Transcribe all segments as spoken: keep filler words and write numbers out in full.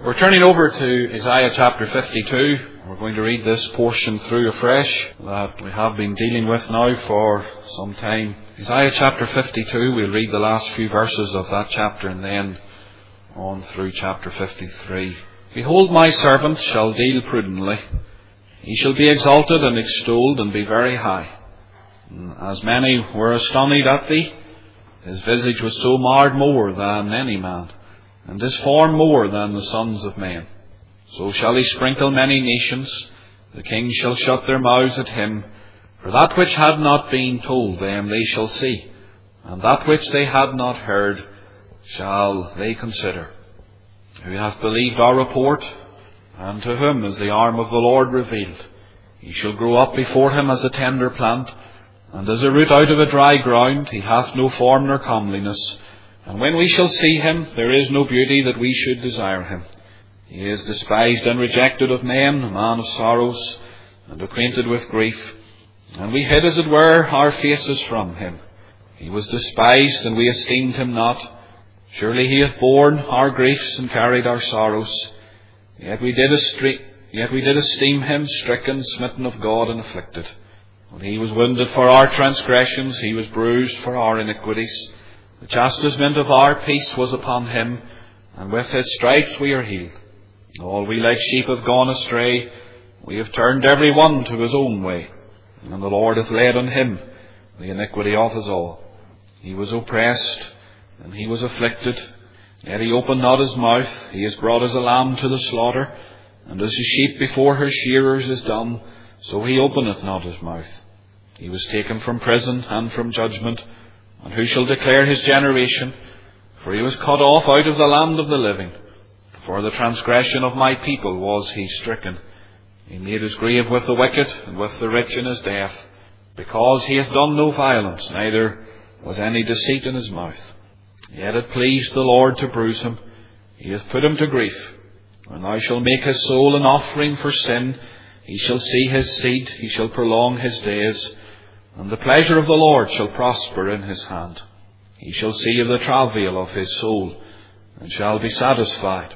We're turning over to Isaiah chapter fifty-two. We're going to read this portion through afresh that we have been dealing with now for some time. Isaiah chapter fifty-two, we'll read the last few verses of that chapter and then on through chapter fifty-three. Behold, my servant shall deal prudently. He shall be exalted and extolled and be very high. As many were astonished at thee, his visage was so marred more than any man, and his form more than the sons of men. So shall he sprinkle many nations, the kings shall shut their mouths at him. For that which had not been told them they shall see, and that which they had not heard shall they consider. Who hath believed our report, and to whom is the arm of the Lord revealed? He shall grow up before him as a tender plant, and as a root out of a dry ground. He hath no form nor comeliness. And when we shall see him, there is no beauty that we should desire him. He is despised and rejected of men, a man of sorrows, and acquainted with grief. And we hid, as it were, our faces from him. He was despised, and we esteemed him not. Surely he hath borne our griefs and carried our sorrows. Yet we did estre- yet we did esteem him stricken, smitten of God, and afflicted. When he was wounded for our transgressions, he was bruised for our iniquities. The chastisement of our peace was upon him, and with his stripes we are healed. All we like sheep have gone astray. We have turned every one to his own way. And the Lord hath laid on him the iniquity of us all. He was oppressed, and he was afflicted, yet he opened not his mouth. He is brought as a lamb to the slaughter, and as a sheep before her shearers is dumb, so he openeth not his mouth. He was taken from prison and from judgment. And who shall declare his generation? For he was cut off out of the land of the living. For the transgression of my people was he stricken. He made his grave with the wicked, and with the rich in his death. Because he hath done no violence, neither was any deceit in his mouth. Yet it pleased the Lord to bruise him. He hath put him to grief. And thou shalt make his soul an offering for sin. He shall see his seed, he shall prolong his days. And the pleasure of the Lord shall prosper in his hand. He shall see of the travail of his soul, and shall be satisfied.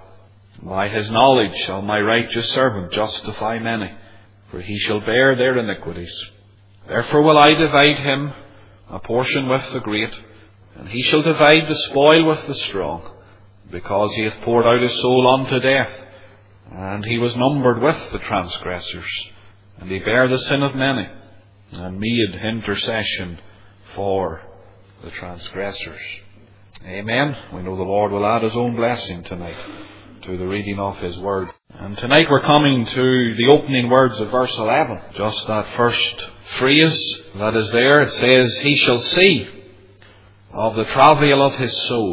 By his knowledge shall my righteous servant justify many, for he shall bear their iniquities. Therefore will I divide him a portion with the great, and he shall divide the spoil with the strong, because he hath poured out his soul unto death, and he was numbered with the transgressors, and he bare the sin of many, and made intercession for the transgressors. Amen. We know the Lord will add his own blessing tonight to the reading of his word. And tonight we're coming to the opening words of verse eleven. Just that first phrase that is there. It says, he shall see of the travail of his soul,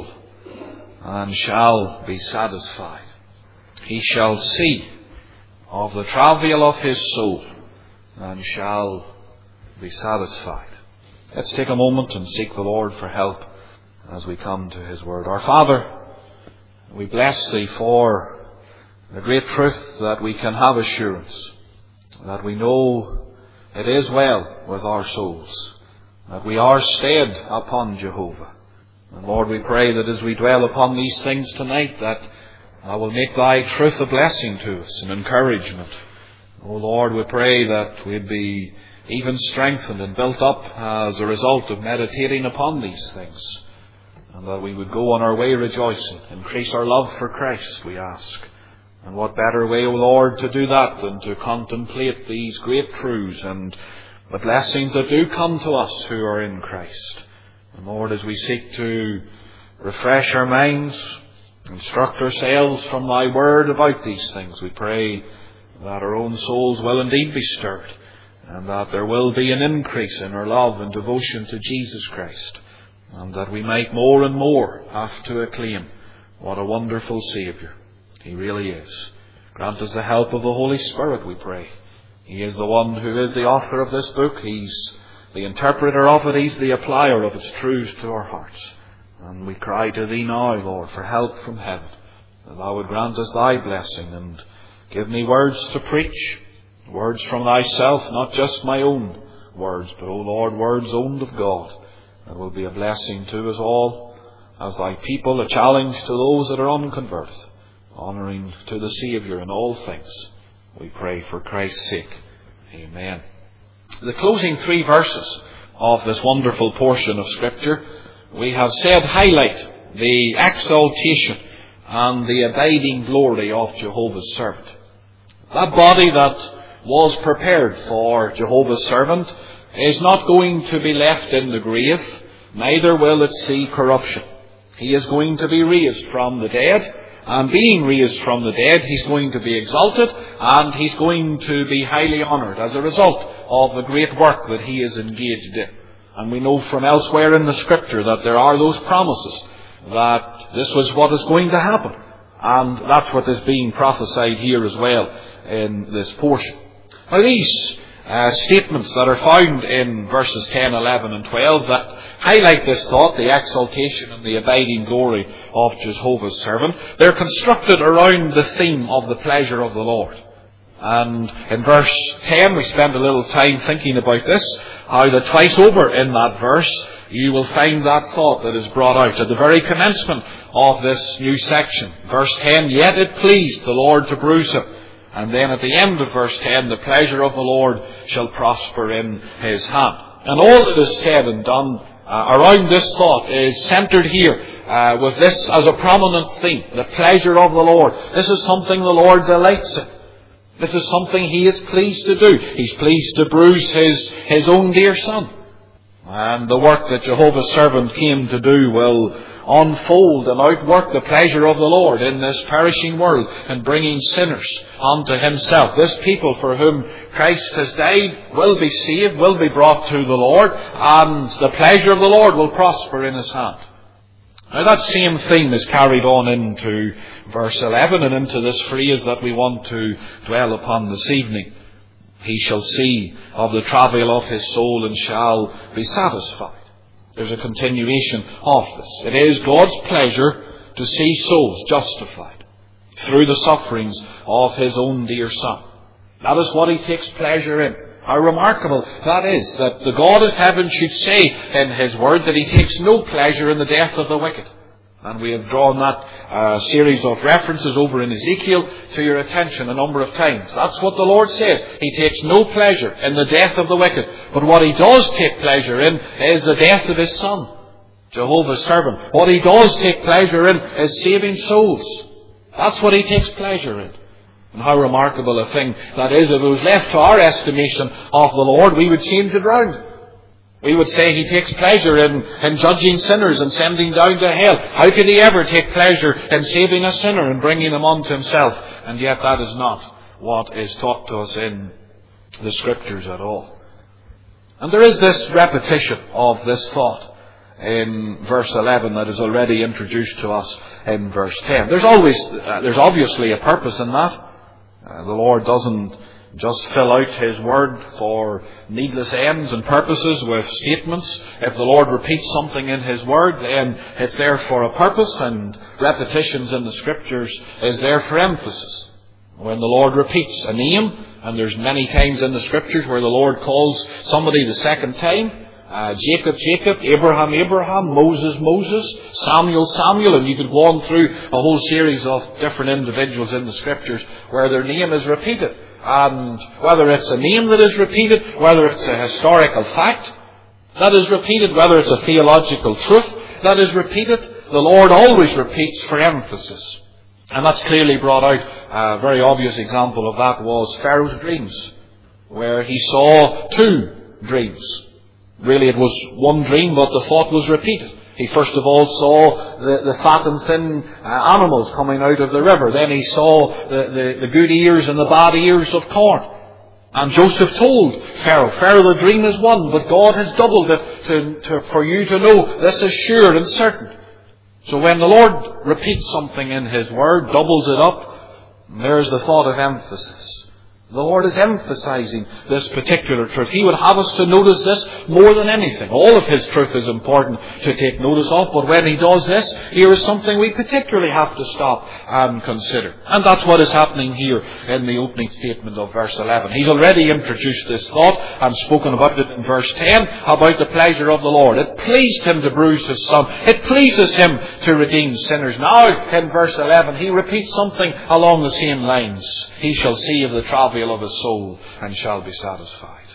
and shall be satisfied. He shall see of the travail of his soul, and shall be satisfied. Let's take a moment and seek the Lord for help as we come to his word. Our Father, we bless thee for the great truth that we can have assurance, that we know it is well with our souls, that we are stayed upon Jehovah. And Lord, we pray that as we dwell upon these things tonight, that I will make thy truth a blessing to us, an encouragement. Oh Lord, we pray that we'd be even strengthened and built up as a result of meditating upon these things, and that we would go on our way rejoicing, increase our love for Christ, we ask. And what better way, O Lord, to do that than to contemplate these great truths and the blessings that do come to us who are in Christ. And Lord, as we seek to refresh our minds, instruct ourselves from thy word about these things, we pray that our own souls will indeed be stirred, and that there will be an increase in our love and devotion to Jesus Christ, and that we might more and more have to acclaim what a wonderful Saviour he really is. Grant us the help of the Holy Spirit, we pray. He is the one who is the author of this book. He's the interpreter of it. He's the applier of its truths to our hearts. And we cry to thee now, Lord, for help from heaven, that thou would grant us thy blessing and give me words to preach, words from thyself, not just my own words, but, O Lord, words owned of God, that will be a blessing to us all as thy people, a challenge to those that are unconverted. honouring to the Saviour in all things. We pray for Christ's sake. Amen. The closing three verses of this wonderful portion of Scripture, we have said, highlight the exaltation and the abiding glory of Jehovah's servant. That body that was prepared for Jehovah's servant is not going to be left in the grave, neither will it see corruption. He is going to be raised from the dead, and being raised from the dead, he's going to be exalted, and he's going to be highly honoured as a result of the great work that he is engaged in. And we know from elsewhere in the Scripture that there are those promises that this was what is going to happen. And that's what is being prophesied here as well in this portion. Now these uh, statements that are found in verses ten, eleven and twelve that highlight this thought, the exaltation and the abiding glory of Jehovah's servant, they're constructed around the theme of the pleasure of the Lord. And in verse ten we spend a little time thinking about this, how that twice over in that verse you will find that thought that is brought out at the very commencement of this new section. Verse ten, yet it pleased the Lord to bruise him. And then at the end of verse ten, the pleasure of the Lord shall prosper in his hand. And all that is said and done uh, around this thought is centred here uh, with this as a prominent theme, the pleasure of the Lord. This is something the Lord delights in. This is something he is pleased to do. He's pleased to bruise his, his own dear son. And the work that Jehovah's servant came to do will unfold and outwork the pleasure of the Lord in this perishing world and bringing sinners unto himself. This people for whom Christ has died will be saved, will be brought to the Lord, and the pleasure of the Lord will prosper in his hand. Now that same theme is carried on into verse eleven and into this phrase that we want to dwell upon this evening. He shall see of the travail of his soul and shall be satisfied. There's a continuation of this. It is God's pleasure to see souls justified through the sufferings of his own dear Son. That is what he takes pleasure in. How remarkable that is, that the God of heaven should say in his word that he takes no pleasure in the death of the wicked. And we have drawn that uh, series of references over in Ezekiel to your attention a number of times. That's what the Lord says. He takes no pleasure in the death of the wicked. But what he does take pleasure in is the death of his Son, Jehovah's servant. What he does take pleasure in is saving souls. That's what he takes pleasure in. And how remarkable a thing that is. If it was left to our estimation of the Lord, we would seem to drown. We would say he takes pleasure in, in judging sinners and sending down to hell. How could he ever take pleasure in saving a sinner and bringing him unto himself? And yet that is not what is taught to us in the Scriptures at all. And there is this repetition of this thought in verse eleven that is already introduced to us in verse ten. There's always, uh, there's obviously a purpose in that. Uh, the Lord doesn't just fill out his word for needless ends and purposes with statements. If the Lord repeats something in his word, then it's there for a purpose, and repetitions in the Scriptures is there for emphasis. When the Lord repeats a name, and there's many times in the Scriptures where the Lord calls somebody the second time, uh, Jacob, Jacob, Abraham, Abraham, Moses, Moses, Samuel, Samuel, and you could go on through a whole series of different individuals in the Scriptures where their name is repeated. And whether it's a name that is repeated, whether it's a historical fact that is repeated, whether it's a theological truth that is repeated, the Lord always repeats for emphasis. And that's clearly brought out. A very obvious example of that was Pharaoh's dreams, where he saw two dreams. Really it was one dream, but the thought was repeated. He first of all saw the, the fat and thin uh, animals coming out of the river. Then he saw the, the, the good ears and the bad ears of corn. And Joseph told Pharaoh, Pharaoh, the dream is one, but God has doubled it to, to, for you to know this is sure and certain. So when the Lord repeats something in his word, doubles it up, there's the thought of emphasis. The Lord is emphasizing this particular truth. He would have us to notice this more than anything. All of His truth is important to take notice of, but when He does this, here is something we particularly have to stop and consider. And that's what is happening here in the opening statement of verse eleven. He's already introduced this thought and spoken about it in verse ten, about the pleasure of the Lord. It pleased Him to bruise His Son. It pleases Him to redeem sinners. Now, in verse eleven, He repeats something along the same lines. He shall see of the travail of his soul and shall be satisfied.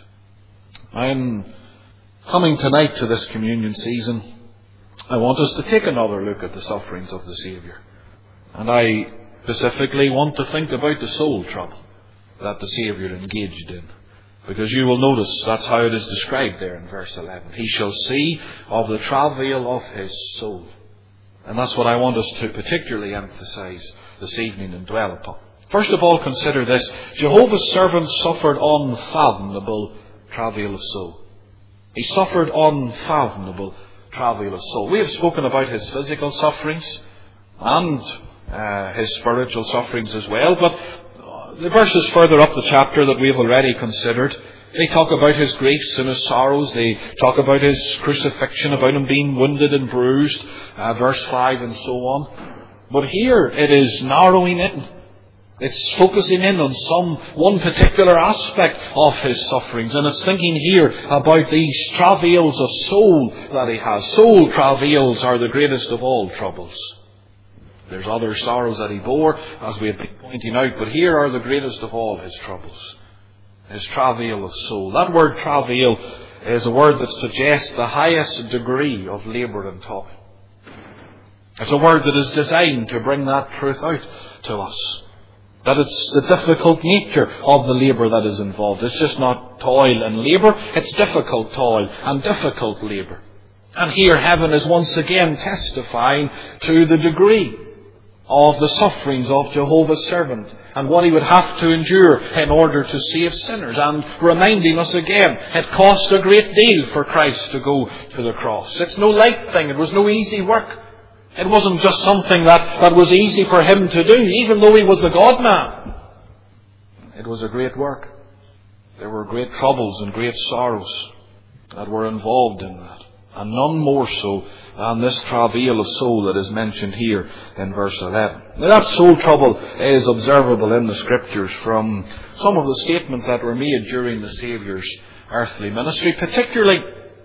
I'm coming tonight to this communion season. I want us to take another look at the sufferings of the Saviour. And I specifically want to think about the soul trouble that the Saviour engaged in. Because you will notice that's how it is described there in verse eleven. He shall see of the travail of his soul. And that's what I want us to particularly emphasize this evening and dwell upon. First of all, consider this. Jehovah's servant suffered unfathomable travail of soul. He suffered unfathomable travail of soul. We have spoken about his physical sufferings and uh, his spiritual sufferings as well, but the verses further up the chapter that we have already considered, they talk about his griefs and his sorrows. They talk about his crucifixion, about him being wounded and bruised, uh, verse five and so on. But here it is narrowing in. It's focusing in on some one particular aspect of his sufferings. And it's thinking here about these travails of soul that he has. Soul travails are the greatest of all troubles. There's other sorrows that he bore, as we have been pointing out, but here are the greatest of all his troubles. His travail of soul. That word travail is a word that suggests the highest degree of labour and toil. It's a word that is designed to bring that truth out to us. That it's the difficult nature of the labour that is involved. It's just not toil and labour, it's difficult toil and difficult labour. And here heaven is once again testifying to the degree of the sufferings of Jehovah's servant and what he would have to endure in order to save sinners, and reminding us again, it cost a great deal for Christ to go to the cross. It's no light thing, it was no easy work. It wasn't just something that, that was easy for him to do, even though he was the God-man. It was a great work. There were great troubles and great sorrows that were involved in that. And none more so than this travail of soul that is mentioned here in verse eleven. Now that soul trouble is observable in the Scriptures from some of the statements that were made during the Saviour's earthly ministry, particularly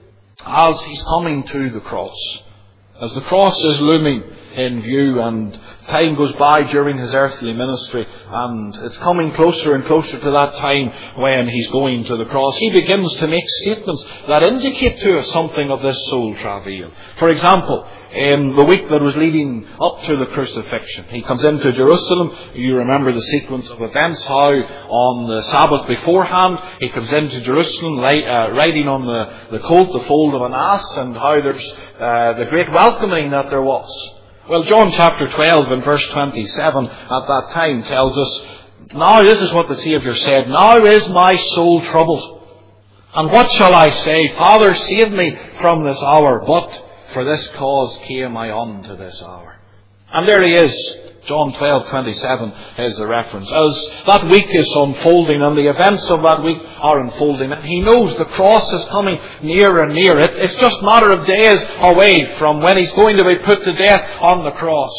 as he's coming to the cross. As the cross is looming in view and time goes by during his earthly ministry and it's coming closer and closer to that time when he's going to the cross, he begins to make statements that indicate to us something of this soul travail. For example, in the week that was leading up to the crucifixion, he comes into Jerusalem. You remember the sequence of events, how on the Sabbath beforehand he comes into Jerusalem uh, riding on the, the colt, the foal of an ass, and how there's uh, the great welcoming that there was. Well, John chapter twelve and verse twenty-seven at that time tells us, now this is what the Saviour said, now is my soul troubled. And what shall I say? Father, save me from this hour. But for this cause came I unto this hour. And there he is. John twelve twenty-seven is the reference. As that week is unfolding and the events of that week are unfolding, and he knows the cross is coming nearer and nearer. It, it's just a matter of days away from when he's going to be put to death on the cross.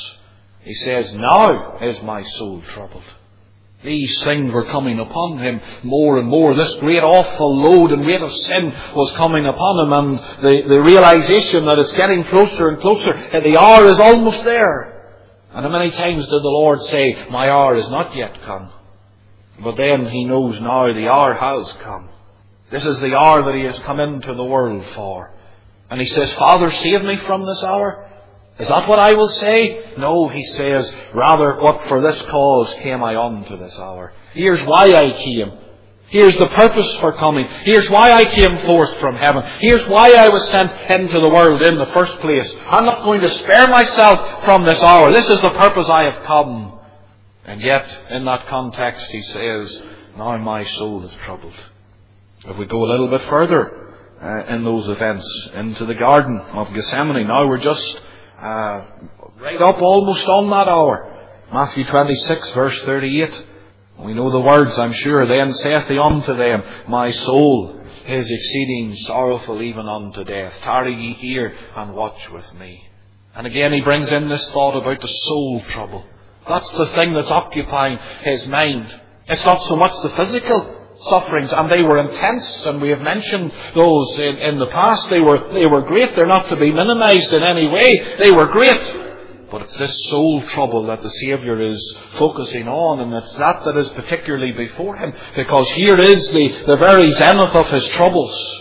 He says, now is my soul troubled. These things were coming upon him more and more. This great awful load and weight of sin was coming upon him, and the, the realization that it's getting closer and closer, and the hour is almost there. And how many times did the Lord say, my hour is not yet come? But then he knows now the hour has come. This is the hour that he has come into the world for. And he says, Father, save me from this hour. Is that what I will say? No, he says, rather, what for this cause came I unto this hour. Here's why I came. Here's the purpose for coming. Here's why I came forth from heaven. Here's why I was sent into the world in the first place. I'm not going to spare myself from this hour. This is the purpose I have come. And yet, in that context, he says, now my soul is troubled. If we go a little bit further uh, in those events, into the Garden of Gethsemane, now we're just uh, right up almost on that hour. Matthew twenty-six, verse thirty-eight. We know the words, I'm sure. Then saith he unto them, My soul is exceeding sorrowful even unto death. Tarry ye here and watch with me. And again he brings in this thought about the soul trouble. That's the thing that's occupying his mind. It's not so much the physical sufferings, and they were intense, and we have mentioned those in, in the past. They were, they were great. They're not to be minimized in any way. They were great. But it's this soul trouble that the Saviour is focusing on, and it's that that is particularly before him, because here is the, the very zenith of his troubles.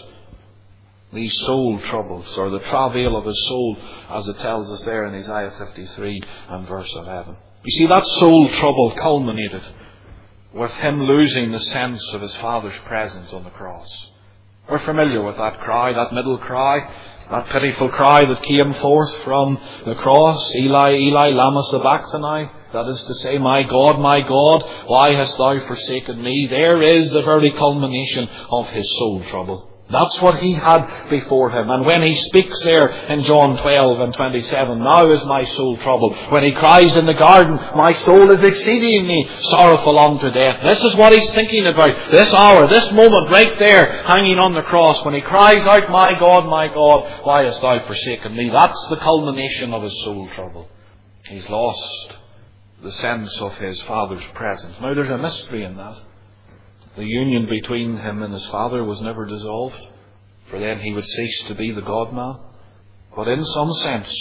These soul troubles, or the travail of his soul, as it tells us there in Isaiah fifty-three and verse eleven. You see, that soul trouble culminated with him losing the sense of his Father's presence on the cross. We're familiar with that cry, that middle cry, that pitiful cry that came forth from the cross. Eli, Eli, lama sabachthani. That is to say, My God, my God, why hast thou forsaken me? There is the very culmination of his soul trouble. That's what he had before him. And when he speaks there in John twelve and twenty-seven, Now is my soul troubled. When he cries in the garden, My soul is exceedingly sorrowful unto death. This is what he's thinking about. This hour, this moment right there, hanging on the cross, when he cries out, My God, my God, why hast thou forsaken me? That's the culmination of his soul trouble. He's lost the sense of his Father's presence. Now there's a mystery in that. The union between him and his Father was never dissolved, for then he would cease to be the God-man. But in some sense,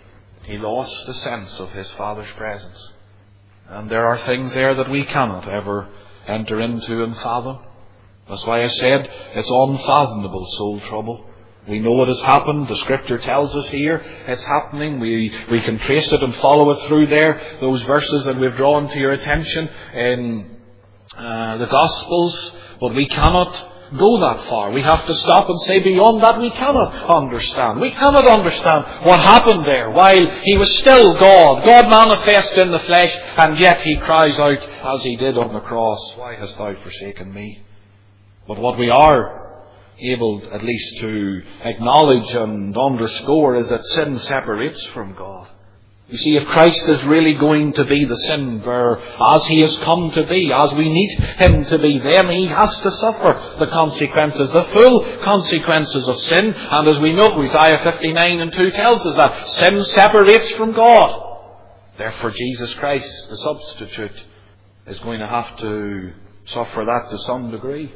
he lost the sense of his Father's presence. And there are things there that we cannot ever enter into and fathom. That's why I said it's unfathomable soul trouble. We know what has happened. The Scripture tells us here it's happening. We we can trace it and follow it through there. Those verses that we've drawn to your attention in Uh, the Gospels, but we cannot go that far. We have to stop and say beyond that we cannot understand. We cannot understand what happened there while he was still God, God manifest in the flesh, and yet he cries out as he did on the cross, Why hast thou forsaken me? But what we are able at least to acknowledge and underscore is that sin separates from God. You see, if Christ is really going to be the sin bearer, as he has come to be, as we need him to be, then he has to suffer the consequences, the full consequences of sin. And as we know, Isaiah fifty-nine and two tells us that sin separates from God. Therefore, Jesus Christ, the substitute, is going to have to suffer that to some degree.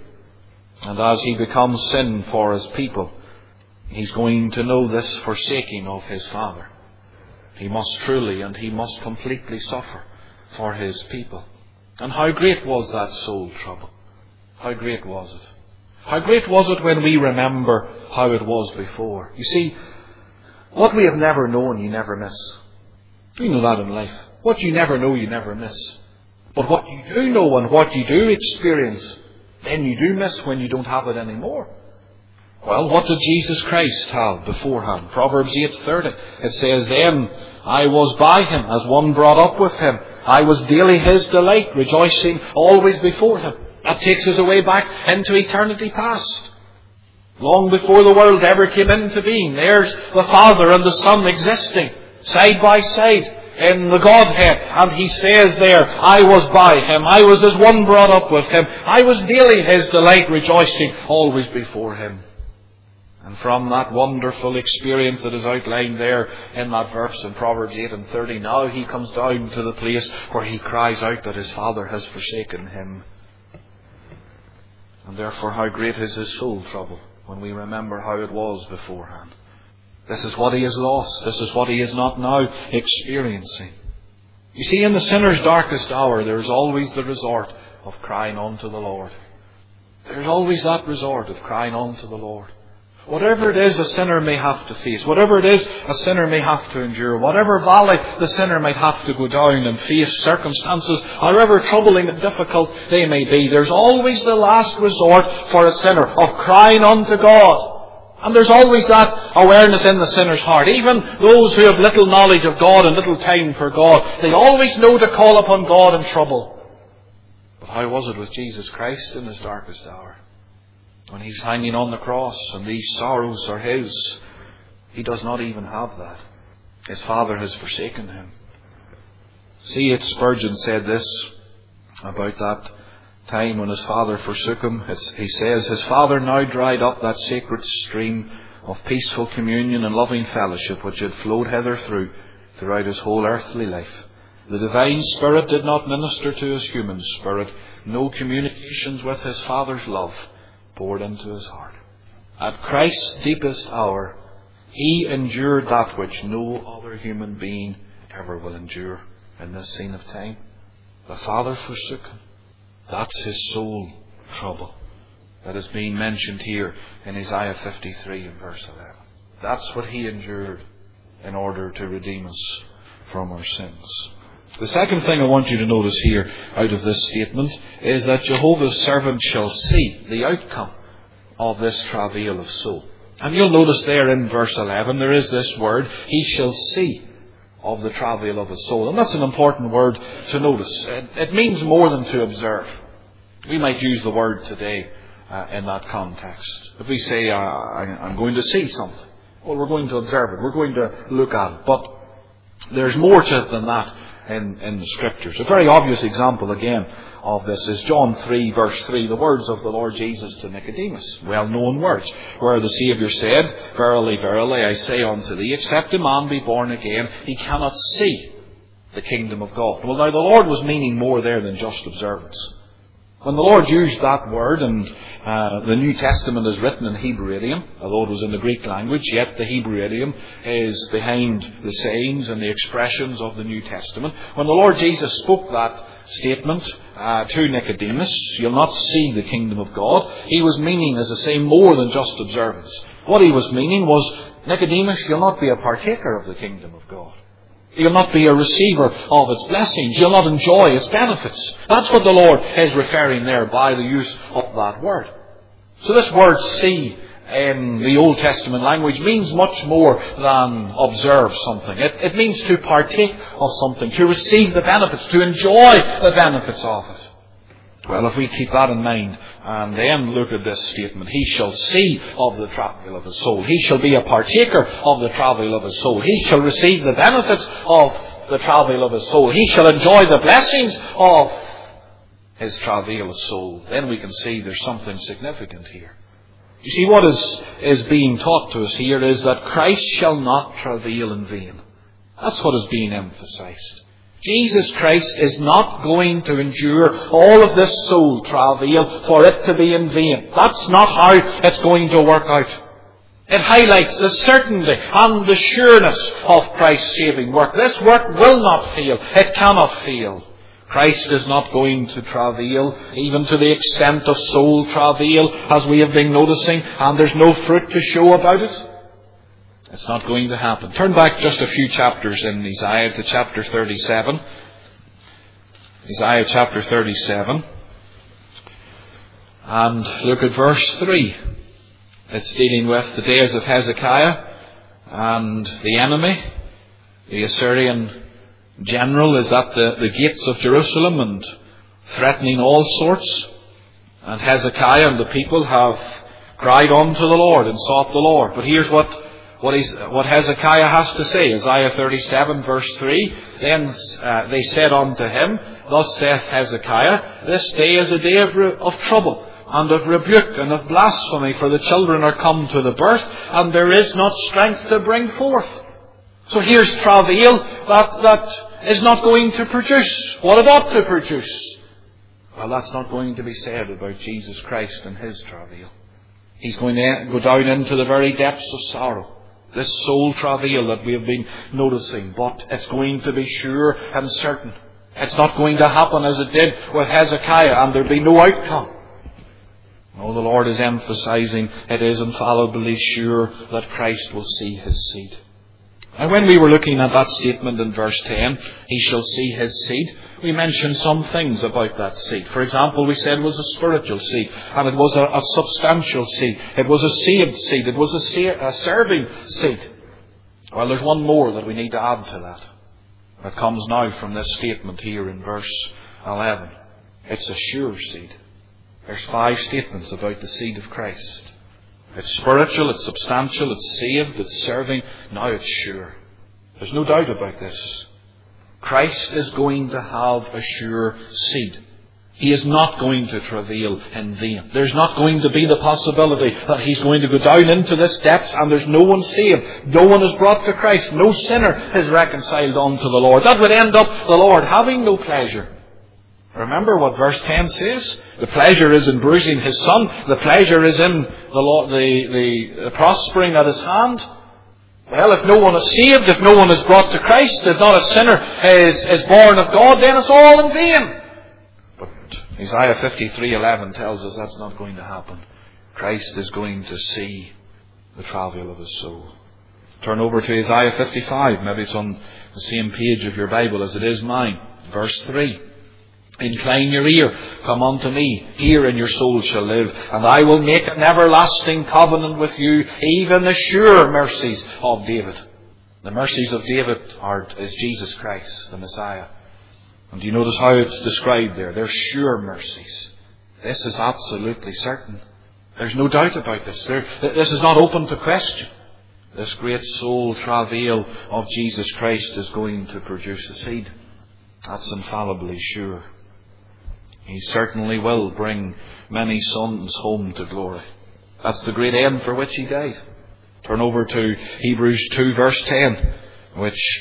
And as he becomes sin for his people, he's going to know this forsaking of his Father. He must truly and he must completely suffer for his people. And how great was that soul trouble? How great was it? How great was it when we remember how it was before? You see, what we have never known, you never miss. You know that in life. What you never know, you never miss. But what you do know and what you do experience, then you do miss when you don't have it anymore. Well, what did Jesus Christ have beforehand? Proverbs eight thirty. It says, Then I was by him as one brought up with him. I was daily his delight, rejoicing always before him. That takes us away back into eternity past. Long before the world ever came into being, there's the Father and the Son existing side by side in the Godhead. And he says there, I was by him. I was as one brought up with him. I was daily his delight, rejoicing always before him. And from that wonderful experience that is outlined there in that verse in Proverbs eight and thirty, now he comes down to the place where he cries out that his Father has forsaken him. And therefore how great is his soul trouble when we remember how it was beforehand. This is what he has lost. This is what he is not now experiencing. You see, in the sinner's darkest hour, there is always the resort of crying unto the Lord. There's always that resort of crying unto the Lord. Whatever it is a sinner may have to face, whatever it is a sinner may have to endure, whatever valley the sinner might have to go down and face circumstances, however troubling and difficult they may be, there's always the last resort for a sinner of crying unto God. And there's always that awareness in the sinner's heart. Even those who have little knowledge of God and little time for God, they always know to call upon God in trouble. But how was it with Jesus Christ in his darkest hour? When he's hanging on the cross and these sorrows are his, he does not even have that. His Father has forsaken him. C H Spurgeon said this, about that time when his father forsook him. It's, he says, his father now dried up that sacred stream of peaceful communion and loving fellowship which had flowed hitherthrough throughout his whole earthly life. The divine Spirit did not minister to his human spirit. No communications with his Father's love poured into his heart. At Christ's deepest hour, he endured that which no other human being ever will endure in this scene of time. The Father forsook him. That's his soul trouble that is being mentioned here in Isaiah fifty-three and verse eleven. That's what he endured in order to redeem us from our sins. The second thing I want you to notice here out of this statement is that Jehovah's servant shall see the outcome of this travail of soul. And you'll notice there in verse eleven there is this word, he shall see of the travail of his soul. And that's an important word to notice. It, it means more than to observe. We might use the word today uh, in that context. If we say, uh, I, I'm going to see something, well, we're going to observe it. We're going to look at it. But there's more to it than that in, in the Scriptures. A very obvious example, again, of this is John three, verse three, the words of the Lord Jesus to Nicodemus. Well-known words, where the Saviour said, Verily, verily, I say unto thee, except a man be born again, he cannot see the kingdom of God. Well, now, the Lord was meaning more there than just observance. When the Lord used that word, and uh, the New Testament is written in Hebrew idiom, although it was in the Greek language, yet the Hebrew idiom is behind the sayings and the expressions of the New Testament. When the Lord Jesus spoke that statement uh, to Nicodemus, you'll not see the kingdom of God, he was meaning, as I say, more than just observance. What he was meaning was, Nicodemus, you'll not be a partaker of the kingdom of God. You'll not be a receiver of its blessings. You'll not enjoy its benefits. That's what the Lord is referring there by the use of that word. So this word see in the Old Testament language means much more than observe something. It, it means to partake of something, to receive the benefits, to enjoy the benefits of it. Well, if we keep that in mind and then look at this statement, he shall see of the travail of his soul. He shall be a partaker of the travail of his soul. He shall receive the benefits of the travail of his soul. He shall enjoy the blessings of his travail of soul. Then we can see there's something significant here. You see, what is, is being taught to us here is that Christ shall not travail in vain. That's what is being emphasized. Jesus Christ is not going to endure all of this soul travail for it to be in vain. That's not how it's going to work out. It highlights the certainty and the sureness of Christ's saving work. This work will not fail. It cannot fail. Christ is not going to travail, even to the extent of soul travail, as we have been noticing, and there's no fruit to show about it. It's not going to happen. Turn back just a few chapters in Isaiah to chapter thirty-seven. Isaiah chapter thirty-seven. And look at verse three. It's dealing with the days of Hezekiah and the enemy. The Assyrian general is at the, the gates of Jerusalem and threatening all sorts. And Hezekiah and the people have cried unto the Lord and sought the Lord. But here's what What, is, what Hezekiah has to say. Isaiah thirty-seven verse three. Then uh, they said unto him, Thus saith Hezekiah, This day is a day of, re- of trouble, and of rebuke, and of blasphemy, for the children are come to the birth, and there is not strength to bring forth. So here's travail that, that is not going to produce what it ought to produce. Well, that's not going to be said about Jesus Christ and his travail. He's going to go down into the very depths of sorrow. This soul travail that we have been noticing, but it's going to be sure and certain. It's not going to happen as it did with Hezekiah, and there'll be no outcome. No, the Lord is emphasizing it is infallibly sure that Christ will see his seed. And when we were looking at that statement in verse ten, he shall see his seed, we mentioned some things about that seed. For example, we said it was a spiritual seed, and it was a, a substantial seed. It was a saved seed. It was a, sa- a serving seed. Well, there's one more that we need to add to that. That comes now from this statement here in verse eleven. It's a sure seed. There's five statements about the seed of Christ. It's spiritual, it's substantial, it's saved, it's serving. Now it's sure. There's no doubt about this. Christ is going to have a sure seed. He is not going to travail in vain. There's not going to be the possibility that he's going to go down into this depths and there's no one saved. No one is brought to Christ. No sinner is reconciled unto the Lord. That would end up the Lord having no pleasure. Remember what verse ten says? The pleasure is in bruising his son. The pleasure is in the, Lord, the, the prospering at his hand. Well, if no one is saved, if no one is brought to Christ, if not a sinner is, is born of God, then it's all in vain. But Isaiah fifty-three eleven tells us that's not going to happen. Christ is going to see the travail of his soul. Turn over to Isaiah fifty-five. Maybe it's on the same page of your Bible as it is mine. Verse three. Incline your ear, come unto me, hear and your soul shall live, and I will make an everlasting covenant with you, even the sure mercies of David. The mercies of David are is Jesus Christ, the Messiah. And do you notice how it's described there? They're sure mercies. This is absolutely certain. There's no doubt about this. There, this is not open to question. This great soul travail of Jesus Christ is going to produce a seed. That's infallibly sure. He certainly will bring many sons home to glory. That's the great end for which he died. Turn over to Hebrews two verse ten, which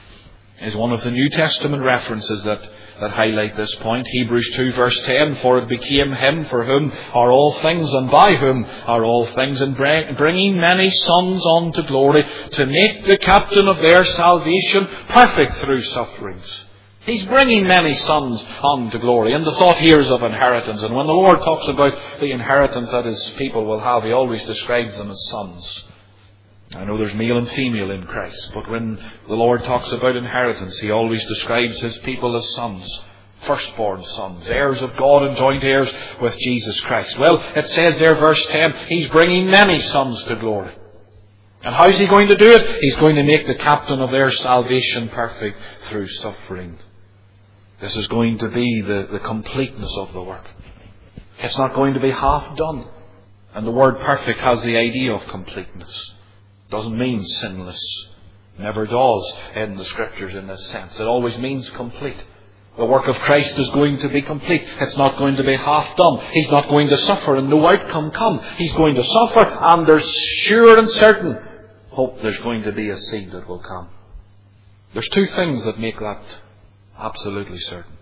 is one of the New Testament references that, that highlight this point. Hebrews two verse ten, for it became him for whom are all things and by whom are all things, and bringing many sons unto glory, to make the captain of their salvation perfect through sufferings. He's bringing many sons unto glory. And the thought here is of inheritance. And when the Lord talks about the inheritance that his people will have, he always describes them as sons. I know there's male and female in Christ, but when the Lord talks about inheritance, he always describes his people as sons. Firstborn sons, heirs of God and joint heirs with Jesus Christ. Well, it says there, verse ten, he's bringing many sons to glory. And how's he going to do it? He's going to make the captain of their salvation perfect through suffering. This is going to be the, the completeness of the work. It's not going to be half done. And the word perfect has the idea of completeness. Doesn't mean sinless. Never does in the Scriptures in this sense. It always means complete. The work of Christ is going to be complete. It's not going to be half done. He's not going to suffer and no outcome come. He's going to suffer, and there's sure and certain hope there's going to be a seed that will come. There's two things that make that absolutely certain.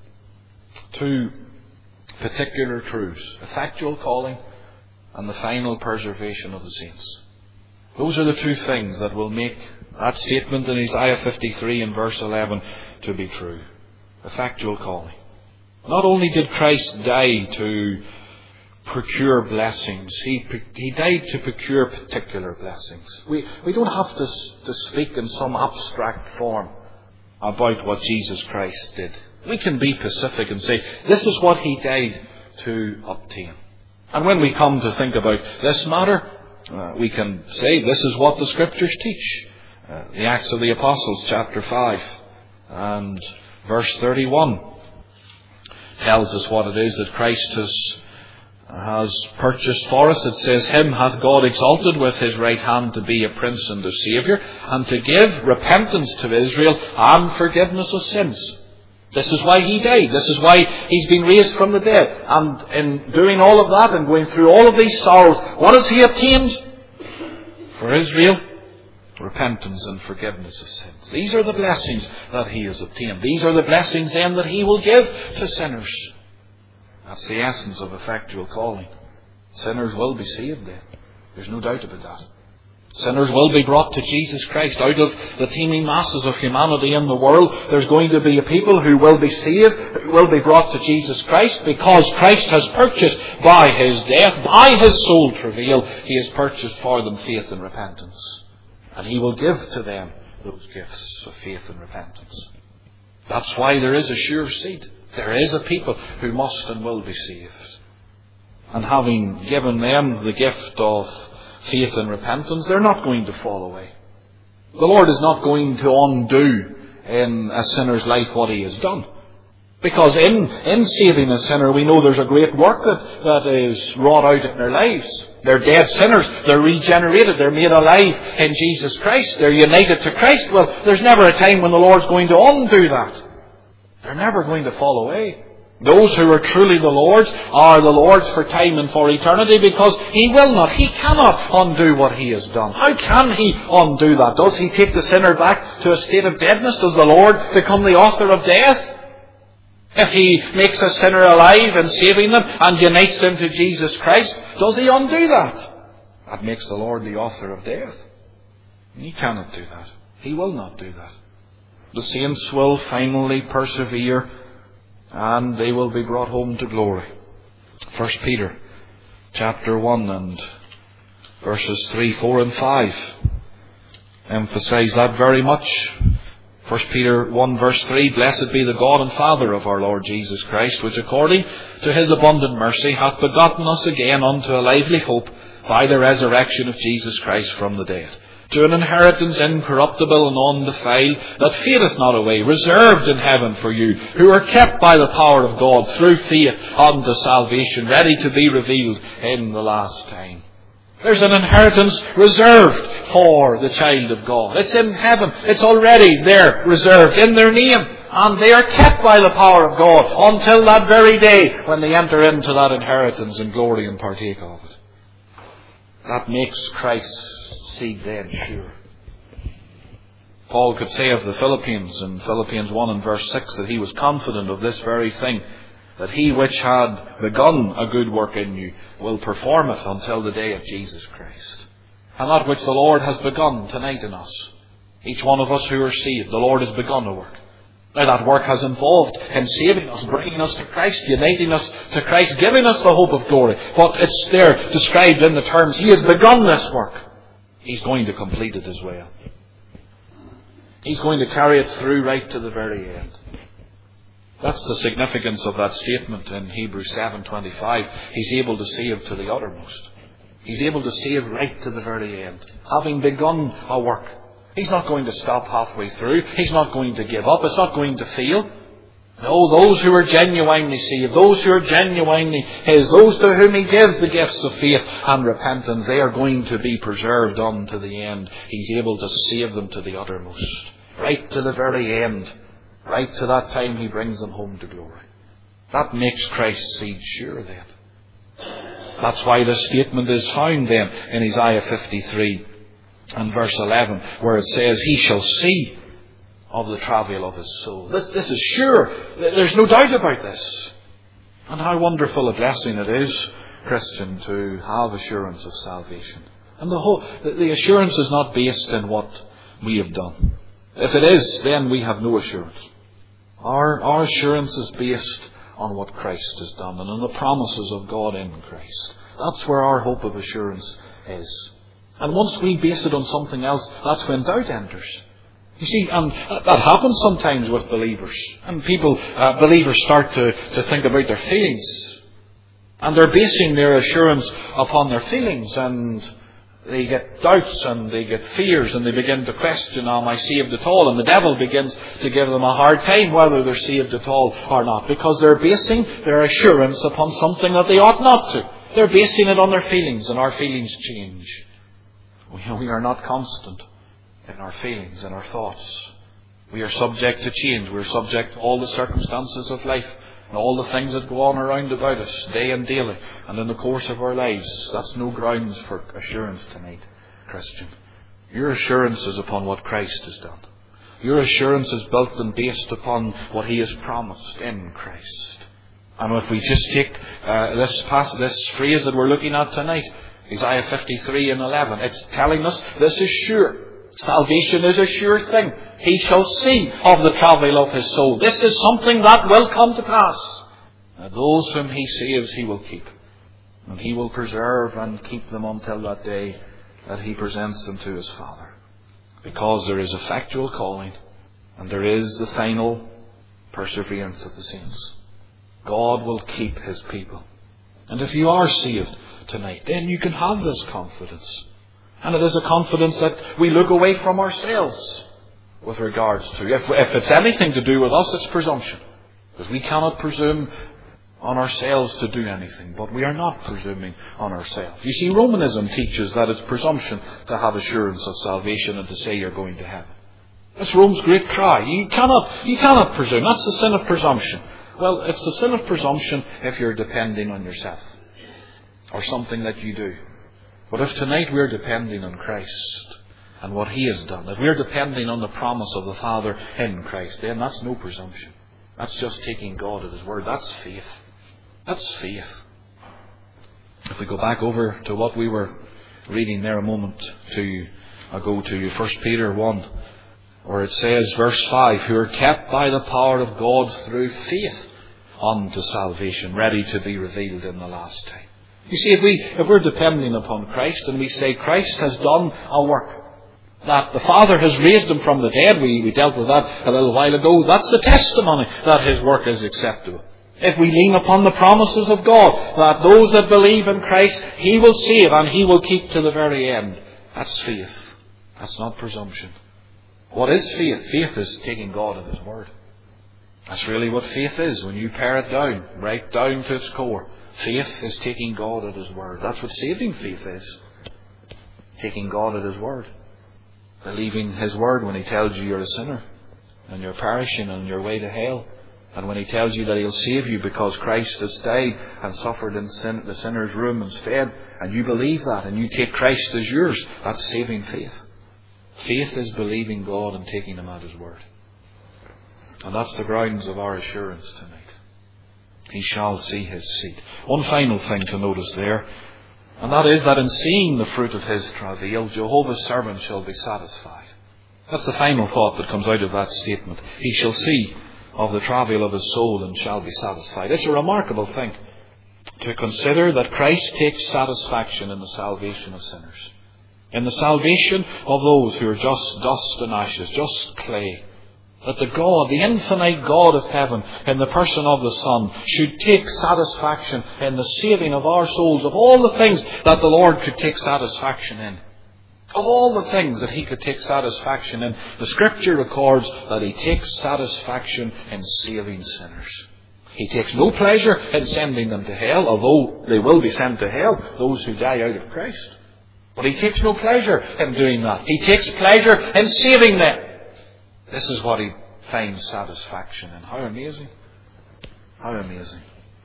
Two particular truths. Effectual calling and the final preservation of the saints. Those are the two things that will make that statement in Isaiah fifty-three and verse eleven to be true. Effectual calling. Not only did Christ die to procure blessings, He, he died to procure particular blessings. We, we don't have to, to speak in some abstract form about what Jesus Christ did. We can be specific and say, this is what He died to obtain. And when we come to think about this matter, uh, we can say this is what the Scriptures teach. Uh, the Acts of the Apostles, chapter five and verse thirty-one tells us what it is that Christ has has purchased for us. It says, him hath God exalted with his right hand to be a prince and a saviour, and to give repentance to Israel and forgiveness of sins. This is why he died. This is why he's been raised from the dead. And in doing all of that and going through all of these sorrows, what has he obtained for Israel? Repentance and forgiveness of sins. These are the blessings that he has obtained. These are the blessings then that he will give to sinners. That's the essence of effectual calling. Sinners will be saved then. There's no doubt about that. Sinners will be brought to Jesus Christ. Out of the teeming masses of humanity in the world, there's going to be a people who will be saved, who will be brought to Jesus Christ, because Christ has purchased by his death, by his soul travail, he has purchased for them faith and repentance. And he will give to them those gifts of faith and repentance. That's why there is a sure seed. There is a people who must and will be saved. And having given them the gift of faith and repentance, they're not going to fall away. The Lord is not going to undo in a sinner's life what he has done. Because in, in saving a sinner, we know there's a great work that, that is wrought out in their lives. They're dead sinners. They're regenerated. They're made alive in Jesus Christ. They're united to Christ. Well, there's never a time when the Lord's going to undo that. They're never going to fall away. Those who are truly the Lord's are the Lord's for time and for eternity, because He will not, He cannot undo what He has done. How can He undo that? Does He take the sinner back to a state of deadness? Does the Lord become the author of death? If He makes a sinner alive and saving them and unites them to Jesus Christ, does He undo that? That makes the Lord the author of death. He cannot do that. He will not do that. The saints will finally persevere, and they will be brought home to glory. First Peter chapter one and verses three, four and five emphasize that very much. First Peter one verse three, Blessed be the God and Father of our Lord Jesus Christ, which according to His abundant mercy hath begotten us again unto a lively hope by the resurrection of Jesus Christ from the dead, to an inheritance incorruptible and undefiled, that fadeth not away, reserved in heaven for you, who are kept by the power of God through faith unto salvation, ready to be revealed in the last time. There's an inheritance reserved for the child of God. It's in heaven. It's already there, reserved in their name. And they are kept by the power of God until that very day when they enter into that inheritance in glory and partake of it. That makes Christ's seed then sure. Paul could say of the Philippians in Philippians one and verse six that he was confident of this very thing, that He which had begun a good work in you will perform it until the day of Jesus Christ. And that which the Lord has begun tonight in us, each one of us who are saved, the Lord has begun a work. Now that work has involved Him saving us, bringing us to Christ, uniting us to Christ, giving us the hope of glory. But it's there described in the terms, He has begun this work. He's going to complete it as well. He's going to carry it through right to the very end. That's the significance of that statement in Hebrews seven twenty-five. He's able to save to the uttermost. He's able to save right to the very end. Having begun a work, He's not going to stop halfway through. He's not going to give up. It's not going to fail. No, those who are genuinely saved, those who are genuinely His, those to whom He gives the gifts of faith and repentance, they are going to be preserved unto the end. He's able to save them to the uttermost, right to the very end. Right to that time He brings them home to glory. That makes Christ's seed sure then. That's why this statement is found then in Isaiah fifty-three and verse eleven, where it says, He shall see of the travail of His soul. This, this is sure. There's no doubt about this. And how wonderful a blessing it is, Christian, to have assurance of salvation. And the whole, the assurance is not based in what we have done. If it is, then we have no assurance. Our, our assurance is based on what Christ has done and on the promises of God in Christ. That's where our hope of assurance is. And once we base it on something else, that's when doubt enters. You see, and that happens sometimes with believers. And people, uh, believers start to, to think about their feelings. And they're basing their assurance upon their feelings, and they get doubts and they get fears and they begin to question, am I saved at all? And the devil begins to give them a hard time whether they're saved at all or not, because they're basing their assurance upon something that they ought not to. They're basing it on their feelings, and our feelings change. We are not constant in our feelings and our thoughts. We are subject to change. We're subject to all the circumstances of life and all the things that go on around about us, day and daily, and in the course of our lives. That's no grounds for assurance tonight, Christian. Your assurance is upon what Christ has done. Your assurance is built and based upon what He has promised in Christ. And if we just take uh, this pass, this phrase that we're looking at tonight, Isaiah fifty-three and eleven, it's telling us this is sure. Salvation is a sure thing. He shall see of the travail of His soul. This is something that will come to pass. And those whom He saves, He will keep. And He will preserve and keep them until that day that He presents them to His Father. Because there is effectual calling, and there is the final perseverance of the saints. God will keep His people. And if you are saved tonight, then you can have this confidence. And it is a confidence that we look away from ourselves with regards to. If, if it's anything to do with us, it's presumption. Because we cannot presume on ourselves to do anything. But we are not presuming on ourselves. You see, Romanism teaches that it's presumption to have assurance of salvation and to say you're going to heaven. That's Rome's great cry. You cannot, you cannot presume. That's the sin of presumption. Well, it's the sin of presumption if you're depending on yourself or something that you do. But if tonight we're depending on Christ and what He has done, if we're depending on the promise of the Father in Christ, then that's no presumption. That's just taking God at His word. That's faith. That's faith. If we go back over to what we were reading there a moment to ago to First Peter one, where it says, verse five, who are kept by the power of God through faith unto salvation, ready to be revealed in the last time. You see, if, we, if we're depending upon Christ and we say Christ has done a work, that the Father has raised Him from the dead, we, we dealt with that a little while ago, that's the testimony that His work is acceptable. If we lean upon the promises of God, that those that believe in Christ, He will save and He will keep to the very end. That's faith. That's not presumption. What is faith? Faith is taking God at His word. That's really what faith is. When you pare it down, right down to its core, faith is taking God at His word. That's what saving faith is. Taking God at His word. Believing His word when He tells you you're a sinner and you're perishing on your way to hell. And when He tells you that He'll save you because Christ has died and suffered in sin, the sinner's room instead, and you believe that and you take Christ as yours, that's saving faith. Faith is believing God and taking Him at His word. And that's the grounds of our assurance tonight. He shall see His seed. One final thing to notice there, and that is that in seeing the fruit of His travail, Jehovah's servant shall be satisfied. That's the final thought that comes out of that statement. He shall see of the travail of His soul and shall be satisfied. It's a remarkable thing to consider that Christ takes satisfaction in the salvation of sinners. In the salvation of those who are just dust and ashes, just clay. That the God, the infinite God of heaven, in the person of the Son, should take satisfaction in the saving of our souls, of all the things that the Lord could take satisfaction in. Of all the things that He could take satisfaction in, the Scripture records that He takes satisfaction in saving sinners. He takes no pleasure in sending them to hell, although they will be sent to hell, those who die out of Christ. But He takes no pleasure in doing that. He takes pleasure in saving them. This is what He finds satisfaction in. How amazing. How amazing.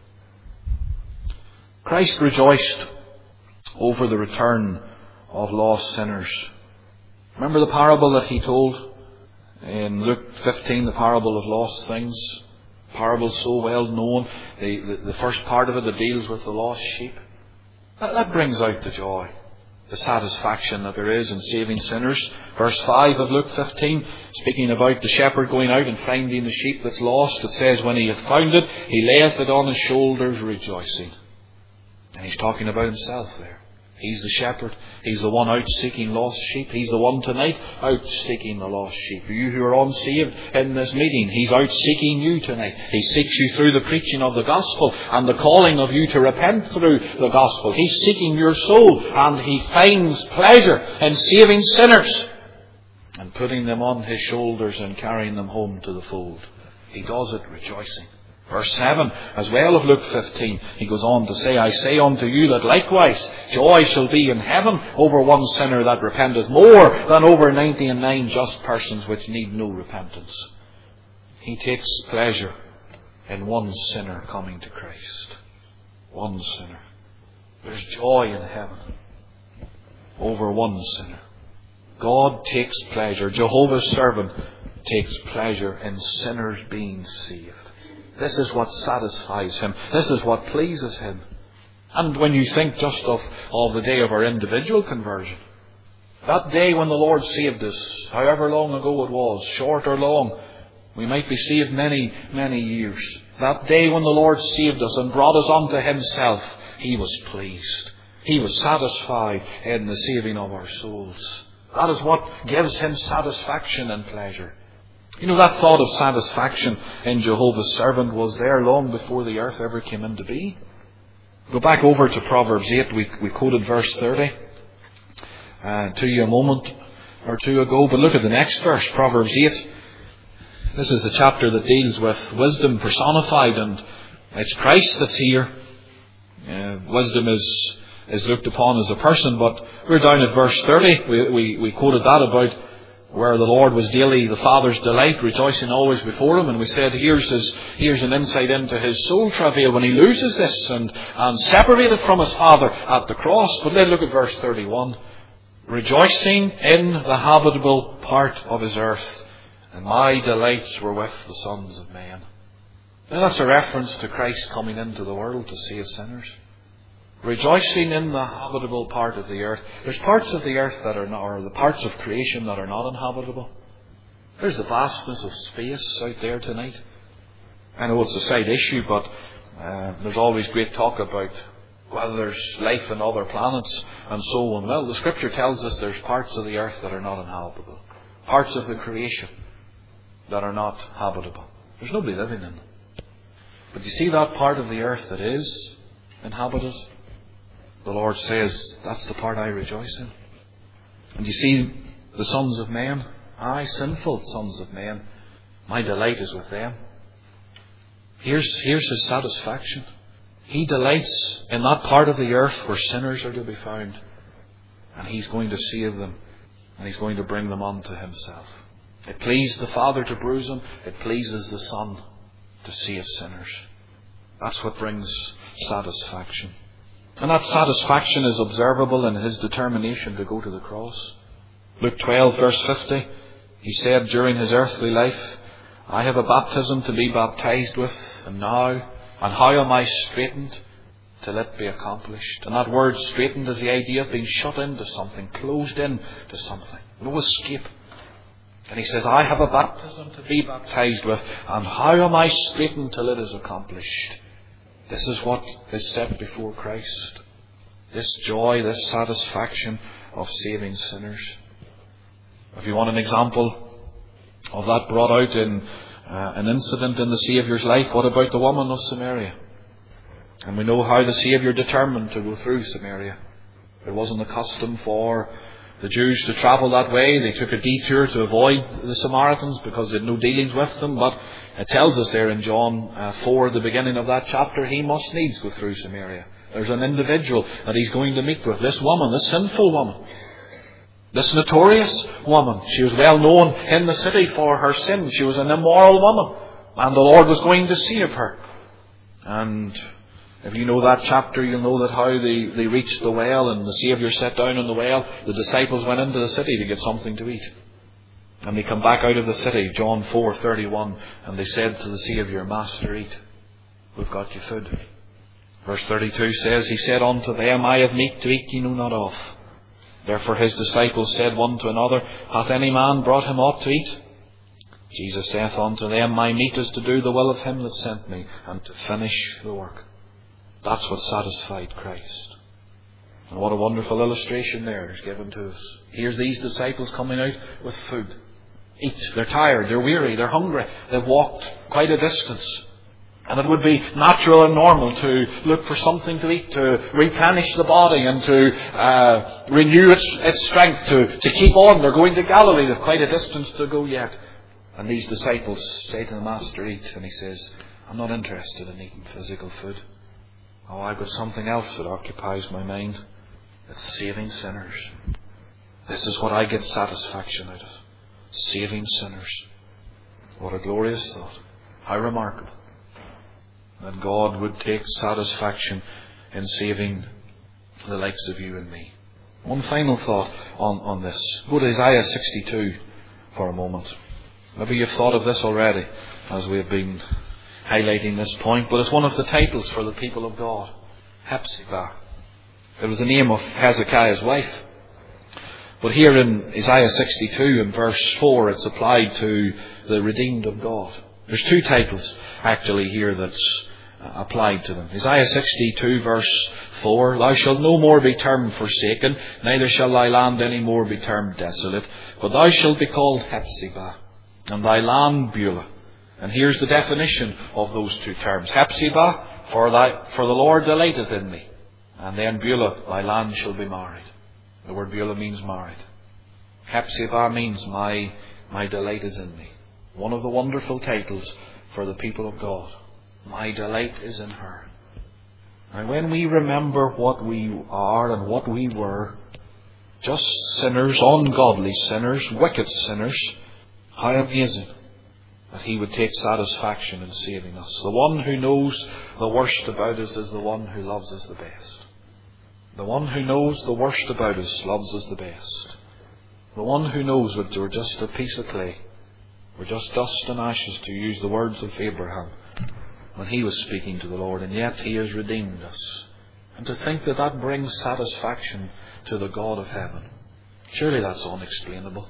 Christ rejoiced over the return of lost sinners. Remember the parable that He told in Luke fifteen, the parable of lost things? Parable so well known. The, the, the first part of it that deals with the lost sheep. That, that brings out the joy, the satisfaction that there is in saving sinners. Verse five of Luke fifteen, speaking about the shepherd going out and finding the sheep that's lost, it says, when he hath found it, he layeth it on his shoulders rejoicing. And he's talking about himself there. He's the shepherd. He's the one out seeking lost sheep. He's the one tonight out seeking the lost sheep. You who are unsaved in this meeting, He's out seeking you tonight. He seeks you through the preaching of the gospel and the calling of you to repent through the gospel. He's seeking your soul, and He finds pleasure in saving sinners and putting them on His shoulders and carrying them home to the fold. He does it rejoicing. Verse seven, as well of Luke fifteen, He goes on to say, I say unto you that likewise joy shall be in heaven over one sinner that repenteth, more than over ninety and nine just persons which need no repentance. He takes pleasure in one sinner coming to Christ. One sinner. There's joy in heaven over one sinner. God takes pleasure. Jehovah's servant takes pleasure in sinners being saved. This is what satisfies Him. This is what pleases Him. And when you think just of, of the day of our individual conversion, that day when the Lord saved us, however long ago it was, short or long, we might be saved many, many years. That day when the Lord saved us and brought us unto Himself, He was pleased. He was satisfied in the saving of our souls. That is what gives Him satisfaction and pleasure. You know, that thought of satisfaction in Jehovah's servant was there long before the earth ever came into being. Go back over to Proverbs eight. We, we quoted verse thirty uh, to you a moment or two ago. But look at the next verse, Proverbs eight. This is a chapter that deals with wisdom personified, and it's Christ that's here. Uh, wisdom is, is looked upon as a person, but we're down at verse thirty. We, we, we quoted that about where the Lord was daily the Father's delight, rejoicing always before Him. And we said, here's his, here's an insight into His soul travail when He loses this and, and separated from His Father at the cross. But then look at verse thirty-one. Rejoicing in the habitable part of His earth, and my delights were with the sons of men. Now that's a reference to Christ coming into the world to save sinners. Rejoicing in the habitable part of the earth. There's parts of the earth that are not, or the parts of creation that are not inhabitable. There's the vastness of space out there tonight. I know it's a side issue, but uh, there's always great talk about whether there's life on other planets and so on. Well, the Scripture tells us there's parts of the earth that are not inhabitable. Parts of the creation that are not habitable. There's nobody living in them. But you see that part of the earth that is inhabited? The Lord says, that's the part I rejoice in. And you see the sons of men, aye, sinful sons of men, my delight is with them. Here's, here's His satisfaction. He delights in that part of the earth where sinners are to be found. And He's going to save them. And He's going to bring them unto Himself. It pleased the Father to bruise them. It pleases the Son to save sinners. That's what brings satisfaction. And that satisfaction is observable in His determination to go to the cross. Luke twelve verse fifty, He said during His earthly life, I have a baptism to be baptized with, and now, and how am I straitened till it be accomplished? And that word straitened is the idea of being shut into something, closed in to something, no escape. And He says, I have a baptism to be baptized with, and how am I straitened till it is accomplished? This is what is set before Christ. This joy, this satisfaction of saving sinners. If you want an example of that brought out in uh, an incident in the Saviour's life, what about the woman of Samaria? And we know how the Saviour determined to go through Samaria. It wasn't the custom for the Jews to travel that way. They took a detour to avoid the Samaritans because they had no dealings with them. But it tells us there in John uh, four, the beginning of that chapter, He must needs go through Samaria. There's an individual that He's going to meet with. This woman, this sinful woman. This notorious woman. She was well known in the city for her sin. She was an immoral woman. And the Lord was going to save her. And if you know that chapter, you'll know that how they, they reached the well and the Saviour sat down in the well. The disciples went into the city to get something to eat. And they come back out of the city, John four thirty-one, and they said to the Saviour, Master, eat. We've got you food. Verse thirty-two says, He said unto them, I have meat to eat ye know not of. Therefore His disciples said one to another, Hath any man brought Him aught to eat? Jesus saith unto them, My meat is to do the will of Him that sent me, and to finish the work. That's what satisfied Christ. And what a wonderful illustration there is given to us. Here's these disciples coming out with food. Eat. They're tired, they're weary, they're hungry. They've walked quite a distance. And it would be natural and normal to look for something to eat, to replenish the body and to uh, renew its, its strength, to, to keep on. They're going to Galilee, they've quite a distance to go yet. And these disciples say to the Master, eat. And He says, I'm not interested in eating physical food. Oh, I've got something else that occupies my mind. It's saving sinners. This is what I get satisfaction out of. Saving sinners. What a glorious thought. How remarkable. That God would take satisfaction in saving the likes of you and me. One final thought on, on this. Go to Isaiah sixty-two for a moment. Maybe you've thought of this already as we have been highlighting this point, but it's one of the titles for the people of God. Hephzibah. It was the name of Hezekiah's wife. But here in Isaiah sixty-two in verse four, it's applied to the redeemed of God. There's two titles actually here that's applied to them. Isaiah sixty-two verse four, Thou shalt no more be termed forsaken, neither shall thy land any more be termed desolate, but thou shalt be called Hephzibah, and thy land Beulah. And here's the definition of those two terms. Hephzibah, for thy, for the Lord delighteth in me. And then Beulah, thy land shall be married. The word Beulah means married. Hephzibah means my, my delight is in me. One of the wonderful titles for the people of God. My delight is in her. And when we remember what we are and what we were, just sinners, ungodly sinners, wicked sinners. How amazing that He would take satisfaction in saving us. The one who knows the worst about us is the one who loves us the best. The one who knows the worst about us loves us the best. The one who knows that we're just a piece of clay. We're just dust and ashes, to use the words of Abraham when he was speaking to the Lord, and yet He has redeemed us. And to think that that brings satisfaction to the God of heaven. Surely that's unexplainable.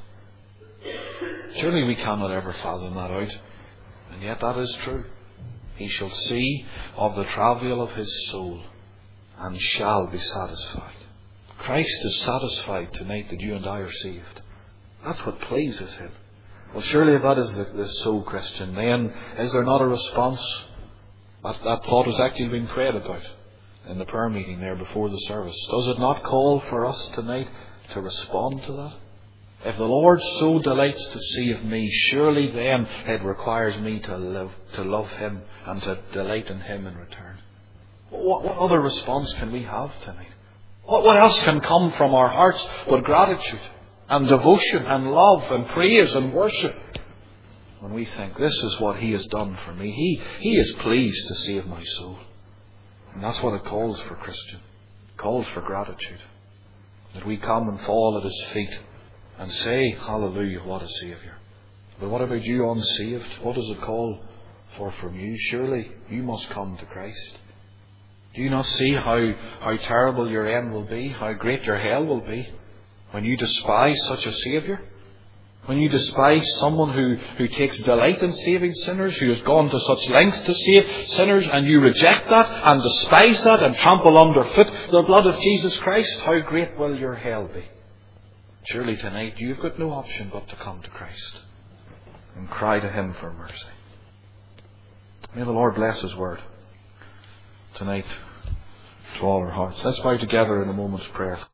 Surely we cannot ever fathom that out. And yet that is true. He shall see of the travail of His soul and shall be satisfied. Christ is satisfied tonight that you and I are saved. That's what pleases Him. Well, surely if that is the, the so, Christian, then is there not a response? That, that thought was actually being prayed about in the prayer meeting there before the service. Does it not call for us tonight to respond to that? If the Lord so delights to save me, surely then it requires me to live, to love Him and to delight in Him in return. What, what other response can we have tonight? What, what else can come from our hearts but gratitude and devotion and love and praise and worship? When we think, this is what He has done for me. He, he is pleased to save my soul. And that's what it calls for, Christian. It calls for gratitude. That we come and fall at His feet and say, hallelujah, what a Saviour. But what about you unsaved? What does it call for from you? Surely you must come to Christ. Do you not see how, how terrible your end will be? How great your hell will be when you despise such a Saviour? When you despise someone who, who takes delight in saving sinners, who has gone to such lengths to save sinners, and you reject that and despise that and trample underfoot the blood of Jesus Christ, how great will your hell be? Surely tonight you've got no option but to come to Christ and cry to Him for mercy. May the Lord bless His word tonight to all our hearts. Let's bow together in a moment's prayer.